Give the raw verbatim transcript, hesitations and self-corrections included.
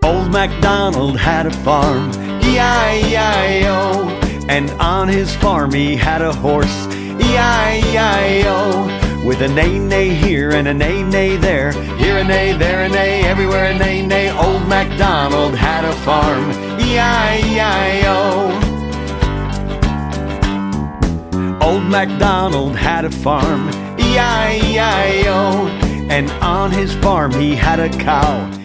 Old MacDonald had a farm, E I E I O. And on his farm he had a horse, E I E I O. With a neigh-neigh here and a neigh-neigh there, here a neigh, there a neigh, everywhere a neigh-neigh. Old MacDonald had a farm, E I E I O. Old MacDonald had a farm, E I E I O. And on his farm he had a cow,